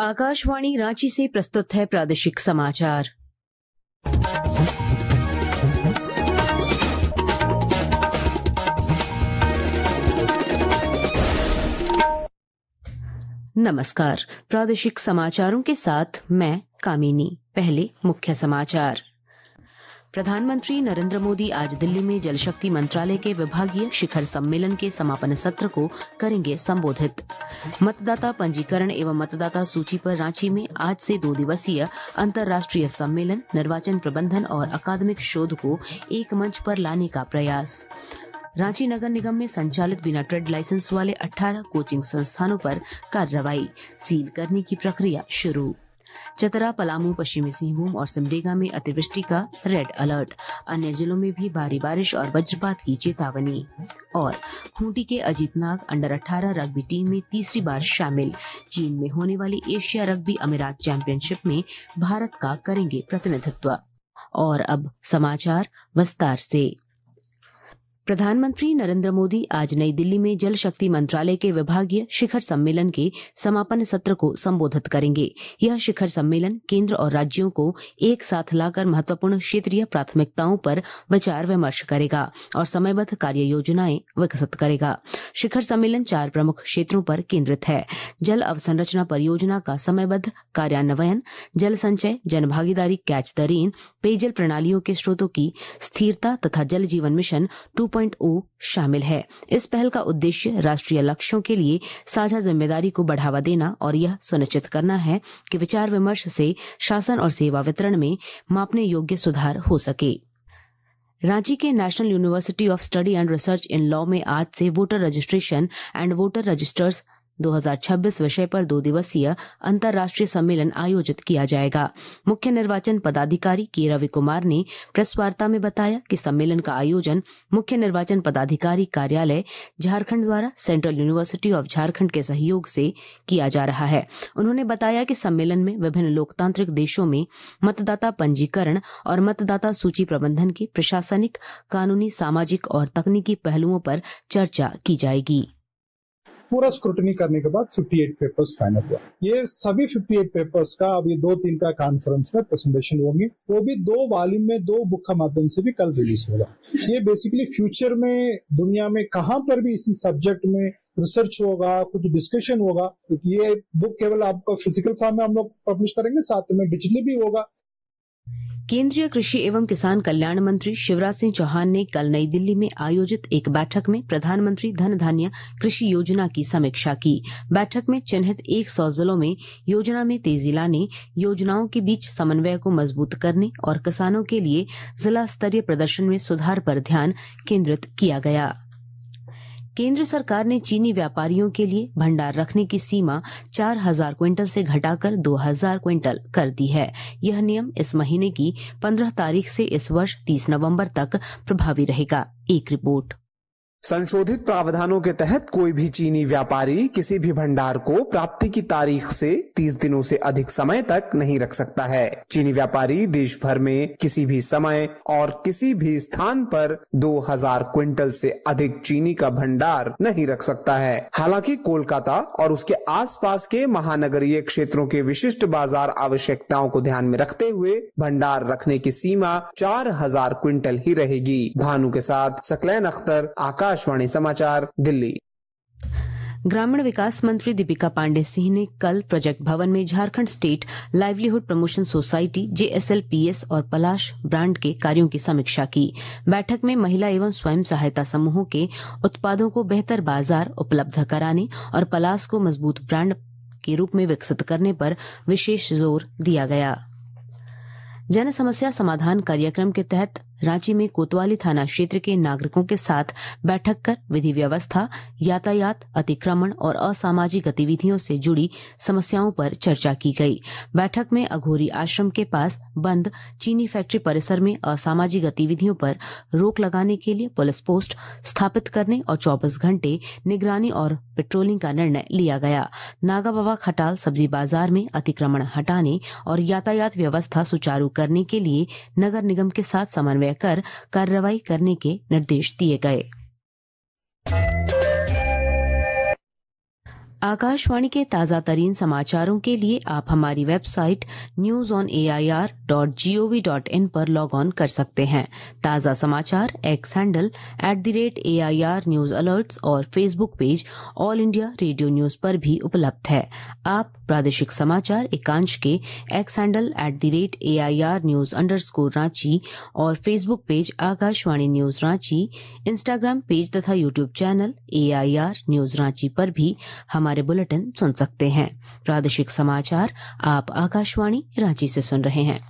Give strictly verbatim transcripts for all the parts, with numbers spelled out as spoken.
आकाशवाणी रांची से प्रस्तुत है प्रादेशिक समाचार। नमस्कार, प्रादेशिक समाचारों के साथ मैं कामिनी। पहले मुख्य समाचार। प्रधानमंत्री नरेंद्र मोदी आज दिल्ली में जल शक्ति मंत्रालय के विभागीय शिखर सम्मेलन के समापन सत्र को करेंगे संबोधित। मतदाता पंजीकरण एवं मतदाता सूची पर रांची में आज से दो दिवसीय अंतर्राष्ट्रीय सम्मेलन निर्वाचन प्रबंधन और अकादमिक शोध को एक मंच पर लाने का प्रयास। रांची नगर निगम में संचालित बिना ट्रेड लाइसेंस वाले अठारह कोचिंग संस्थानों पर कार्रवाई, सील करने की प्रक्रिया शुरू। चतरा, पलामू, पश्चिमी सिंहभूम और सिमडेगा में अतिवृष्टि का रेड अलर्ट। अन्य जिलों में भी भारी बारिश और वज्रपात की चेतावनी। और खूंटी के अजीतनाग अंडर अठारह रग्बी टीम में तीसरी बार शामिल। चीन में होने वाली एशिया रग्बी अमीरात चैंपियनशिप में भारत का करेंगे प्रतिनिधित्व। और अब समाचार विस्तार से। प्रधानमंत्री नरेंद्र मोदी आज नई दिल्ली में जल शक्ति मंत्रालय के विभागीय शिखर सम्मेलन के समापन सत्र को संबोधित करेंगे। यह शिखर सम्मेलन केंद्र और राज्यों को एक साथ लाकर महत्वपूर्ण क्षेत्रीय प्राथमिकताओं पर विचार विमर्श करेगा और समयबद्ध कार्य योजनाएं विकसित करेगा। शिखर सम्मेलन चार प्रमुख क्षेत्रों पर केंद्रित है। जल अवसंरचना परियोजना का समयबद्ध कार्यान्वयन, जल संचय, जन भागीदारी, कैच द रेन, पेयजल प्रणालियों के स्रोतों की स्थिरता तथा जल जीवन मिशन टू पॉइंट ओ शामिल है। इस पहल का उद्देश्य राष्ट्रीय लक्ष्यों के लिए साझा जिम्मेदारी को बढ़ावा देना और यह सुनिश्चित करना है कि विचार विमर्श से शासन और सेवा वितरण में मापने योग्य सुधार हो सके। रांची के national university of study and research in law में आज से voter registration and voter registers दो हज़ार छब्बीस विषय पर दो दिवसीय अंतर्राष्ट्रीय सम्मेलन आयोजित किया जाएगा। मुख्य निर्वाचन पदाधिकारी के रवि कुमार ने प्रेस वार्ता में बताया कि सम्मेलन का आयोजन मुख्य निर्वाचन पदाधिकारी कार्यालय झारखंड द्वारा सेंट्रल यूनिवर्सिटी ऑफ झारखंड के सहयोग से किया जा रहा है। उन्होंने बताया कि सम्मेलन में विभिन्न लोकतांत्रिक देशों में मतदाता पंजीकरण और मतदाता सूची प्रबंधन के प्रशासनिक, कानूनी, सामाजिक और तकनीकी पहलुओं पर चर्चा की जाएगी। पूरा स्क्रूटनी करने के बाद अट्ठावन पेपर्स फाइनल हुआ। ये सभी अट्ठावन पेपर्स का अभी दो तीन का कॉन्फ्रेंस में प्रेजेंटेशन होंगे। वो भी दो वॉल्यूम में दो बुक का माध्यम से भी कल रिलीज होगा। ये बेसिकली फ्यूचर में दुनिया में कहां पर भी इसी सब्जेक्ट में रिसर्च होगा, कुछ डिस्कशन होगा। ये बुक केवल आपको फिजिकल फॉर्म में हम लोग पब्लिश करेंगे, साथ में डिजिटली भी होगा। केंद्रीय कृषि एवं किसान कल्याण मंत्री शिवराज सिंह चौहान ने कल नई दिल्ली में आयोजित एक बैठक में प्रधानमंत्री धन धान्य कृषि योजना की समीक्षा की। बैठक में चिन्हित सौ जिलों में योजना में तेजी लाने, योजनाओं के बीच समन्वय को मजबूत करने और किसानों के लिए जिला स्तरीय प्रदर्शन में सुधार पर ध्यान केंद्रित किया गया। केंद्र सरकार ने चीनी व्यापारियों के लिए भंडार रखने की सीमा चार हज़ार क्विंटल से घटाकर दो हज़ार क्विंटल कर दी है। यह नियम इस महीने की पंद्रह तारीख से इस वर्ष तीस नवंबर तक प्रभावी रहेगा। एक रिपोर्ट। संशोधित प्रावधानों के तहत कोई भी चीनी व्यापारी किसी भी भंडार को प्राप्ति की तारीख से तीस दिनों से अधिक समय तक नहीं रख सकता है। चीनी व्यापारी देश भर में किसी भी समय और किसी भी स्थान पर दो हज़ार क्विंटल से अधिक चीनी का भंडार नहीं रख सकता है। हालांकि कोलकाता और उसके आसपास के महानगरीय क्षेत्रों के विशिष्ट बाजार आवश्यकताओं को ध्यान में रखते हुए भंडार रखने की सीमा चार हज़ार क्विंटल ही रहेगी। भानु के साथ सकलैन अख्तर, आकाश आकाशवाणी समाचार, दिल्ली। ग्रामीण विकास मंत्री दीपिका पांडे सिंह ने कल प्रोजेक्ट भवन में Jharkhand state livelihood promotion society J S L P S और पलाश ब्रांड के कार्यों की समीक्षा की। बैठक में महिला एवं स्वयं सहायता समूहों के उत्पादों को बेहतर बाजार उपलब्ध कराने और पलाश को मजबूत ब्रांड के रूप में विकसित करने पर विशेष जोर दिया गया। जन समस्या समाधान कार्यक्रम के तहत रांची में कोतवाली थाना क्षेत्र के नागरिकों के साथ बैठक कर विधि व्यवस्था, यातायात, अतिक्रमण और असामाजिक गतिविधियों से जुड़ी समस्याओं पर चर्चा की गई। बैठक में अघोरी आश्रम के पास बंद चीनी फैक्ट्री परिसर में असामाजिक गतिविधियों पर रोक लगाने के लिए पुलिस पोस्ट स्थापित करने और चौबीस घंटे निगरानी और पेट्रोलिंग का निर्णय लिया गया। नागा बाबा खटाल सब्जी बाजार में अतिक्रमण हटाने और यातायात व्यवस्था सुचारू करने के लिए नगर निगम के साथ समन्वय कर कार्रवाई करने के निर्देश दिए गए। आकाशवाणी के ताजा तरीन समाचारों के लिए आप हमारी website news on A I R dot G O V dot in पर लॉग ऑन कर सकते हैं। ताजा समाचार X handle at the rate A I R news alerts और Facebook page all India radio news पर भी उपलब्ध है। आप प्रादेशिक समाचार एकांश के X handle at the rate A I R news underscore Ranchi और Facebook page Akashvani news Ranchi, Instagram page तथा YouTube channel A I R news Ranchi पर भी हमारे बुलेटिन सुन सकते हैं। प्रादेशिक समाचार आप आकाशवाणी रांची से सुन रहे हैं।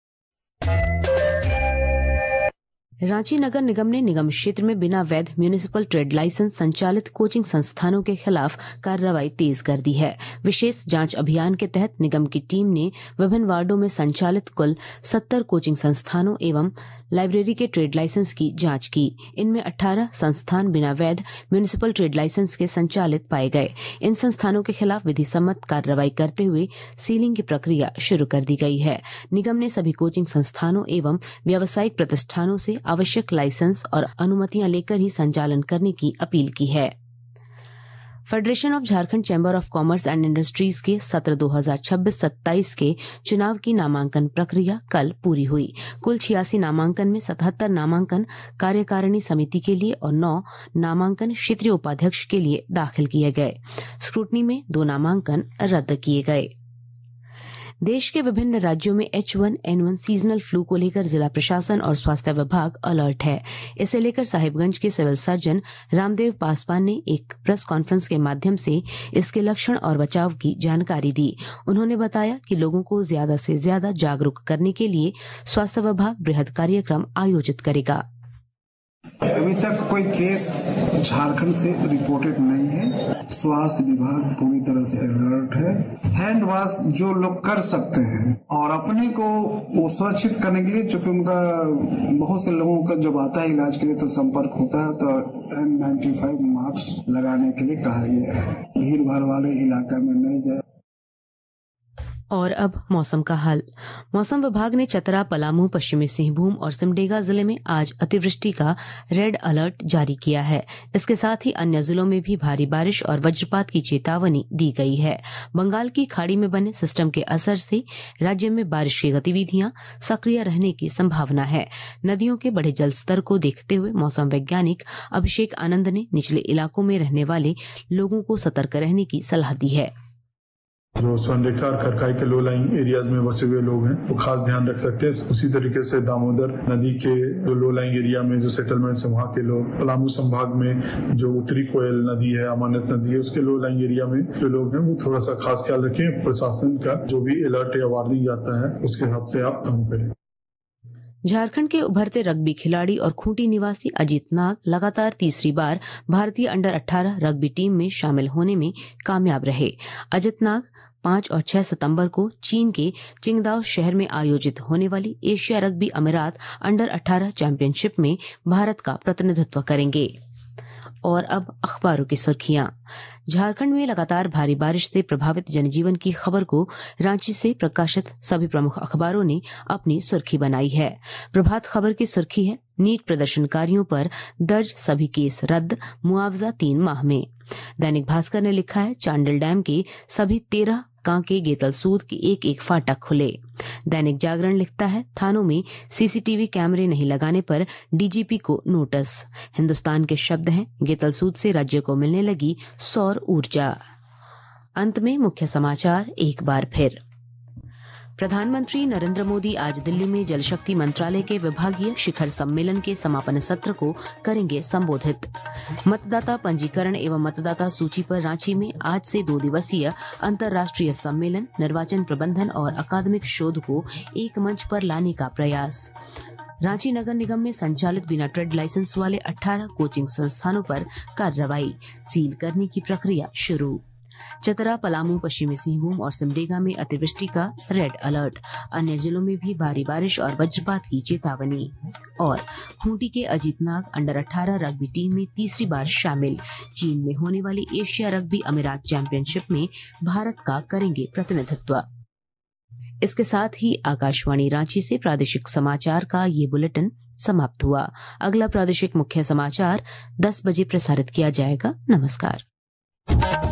रांची नगर निगम ने निगम क्षेत्र में बिना वैध म्यूनिसिपल ट्रेड लाइसेंस संचालित कोचिंग संस्थानों के खिलाफ कार्रवाई तेज कर दी है। विशेष जांच अभियान के तहत निगम की टीम ने विभिन्न वार्डों में संचालित कुल सत्तर कोचिंग संस्थानों एवं लाइब्रेरी के ट्रेड लाइसेंस की जांच की। इनमें अठारह संस्थान बिना वैध म्यूनिसिपल ट्रेड लाइसेंस के संचालित पाए गए। इन संस्थानों के खिलाफ विधि सम्मत कार्रवाई करते हुए सीलिंग की प्रक्रिया शुरू कर दी गई है। निगम ने सभी कोचिंग संस्थानों एवं व्यावसायिक प्रतिष्ठानों से आवश्यक लाइसेंस और अनुमतियां लेकर ही संचालन करने की अपील की है। Federation of Jharkhand chamber of commerce and industries के सत्र दो हज़ार छब्बीस सत्ताईस के चुनाव की नामांकन प्रक्रिया कल पूरी हुई। कुल छियासी नामांकन में सतहत्तर नामांकन कार्यकारिणी समिति के लिए और नौ नामांकन क्षेत्रीय उपाध्यक्ष के लिए दाखिल किए गए। स्क्रूटनी में दो नामांकन रद्द किए गए। देश के विभिन्न राज्यों में H one N one seasonal flu को लेकर जिला प्रशासन और स्वास्थ्य विभाग अलर्ट है। इसे लेकर साहिबगंज के सिविल सर्जन रामदेव पासवान ने एक प्रेस कॉन्फ्रेंस के माध्यम से इसके लक्षण और बचाव की जानकारी दी। उन्होंने बताया कि लोगों को ज्यादा से ज्यादा जागरूक करने के लिए स्वास्थ्य विभाग बृहद कार्यक्रम आयोजित करेगा। अभी तक कोई केस झारखंड से रिपोर्टेड नहीं है। स्वास्थ्य विभाग पूरी तरह से अलर्ट है। हैंड वॉश जो लोग कर सकते हैं और अपने को वो सुरक्षित करने के लिए, चूंकि उनका बहुत से लोगों का जब आता है इलाज के लिए तो संपर्क होता है, तो एन नाइन्टी फाइव मास्क लगाने के लिए कहा गया है। भीड़ भाड़ वाले इलाका में नहीं जाए। और अब मौसम का हाल। मौसम विभाग ने चतरा, पलामू, पश्चिमी सिंहभूम और सिमडेगा जिले में आज अतिवृष्टि का रेड अलर्ट जारी किया है। इसके साथ ही अन्य जिलों में भी भारी बारिश और वज्रपात की चेतावनी दी गई है। बंगाल की खाड़ी में बने सिस्टम के असर से राज्य में बारिश की गतिविधियां सक्रिय रहने की संभावना है। नदियों के बढ़े जलस्तर को देखते हुए मौसम वैज्ञानिक अभिषेक आनंद ने निचले इलाकों में रहने वाले लोगों को सतर्क रहने की सलाह दी है। जो स्वर्णरेखा और खरकाई के लो लाइन एरियाज में बसे हुए लोग हैं वो खास ध्यान रख सकते हैं। उसी तरीके से दामोदर नदी के जो लो लाइन एरिया में जो सेटलमेंट है वहाँ के लोग, पलामू संभाग में जो उत्तरी कोयल नदी है, अमानत नदी है, उसके लो लाइन एरिया में जो लोग हैं वो थोड़ा सा खास ख्याल रखें। प्रशासन का जो भी अलर्ट या वार्निंग आता है उसके हिसाब से आप काम करें। झारखंड के उभरते रग्बी खिलाड़ी और खूंटी निवासी अजीत नाग लगातार तीसरी बार भारतीय अंडर अठारह रग्बी टीम में शामिल होने में कामयाब रहे। अजित नाग पांच और छह सितंबर को चीन के चिंगदाओ शहर में आयोजित होने वाली एशिया रग्बी अमीरात अंडर अठारह चैंपियनशिप में भारत का प्रतिनिधित्व करेंगे। और अब अखबारों की सुर्खियां। झारखंड में लगातार भारी बारिश से प्रभावित जनजीवन की खबर को रांची से प्रकाशित सभी प्रमुख अखबारों ने अपनी सुर्खी बनाई है। प्रभात खबर की सुर्खी है, नीट प्रदर्शनकारियों पर दर्ज सभी केस रद्द, मुआवजा तीन माह में। दैनिक भास्कर ने लिखा है, चांडिल डैम के सभी तेरह कांके गेतलसूद के एक एक फाटक खुले। दैनिक जागरण लिखता है, थानों में सीसीटीवी कैमरे नहीं लगाने पर डीजीपी को नोटिस। हिंदुस्तान के शब्द हैं, गेतलसूद से राज्य को मिलने लगी सौर ऊर्जा। अंत में मुख्य समाचार एक बार फिर। प्रधानमंत्री नरेंद्र मोदी आज दिल्ली में जल शक्ति मंत्रालय के विभागीय शिखर सम्मेलन के समापन सत्र को करेंगे संबोधित। मतदाता पंजीकरण एवं मतदाता सूची पर रांची में आज से दो दिवसीय अंतर्राष्ट्रीय सम्मेलन, निर्वाचन प्रबंधन और अकादमिक शोध को एक मंच पर लाने का प्रयास। रांची नगर निगम में संचालित बिना ट्रेड लाइसेंस वाले अठारह कोचिंग संस्थानों पर कार्रवाई, सील करने की प्रक्रिया शुरू। चतरा, पलामू, पश्चिमी सिंहभूम और सिमडेगा में अतिवृष्टि का रेड अलर्ट, अन्य जिलों में भी भारी बारिश और वज्रपात की चेतावनी। और खूंटी के अजीत नाग अंडर अठारह रग्बी टीम में तीसरी बार शामिल, चीन में होने वाली एशिया रग्बी अमीरात चैंपियनशिप में भारत का करेंगे प्रतिनिधित्व। इसके साथ ही आकाशवाणी रांची से प्रादेशिक समाचार का ये बुलेटिन समाप्त हुआ। अगला प्रादेशिक मुख्य समाचार दस बजे प्रसारित किया जाएगा। नमस्कार।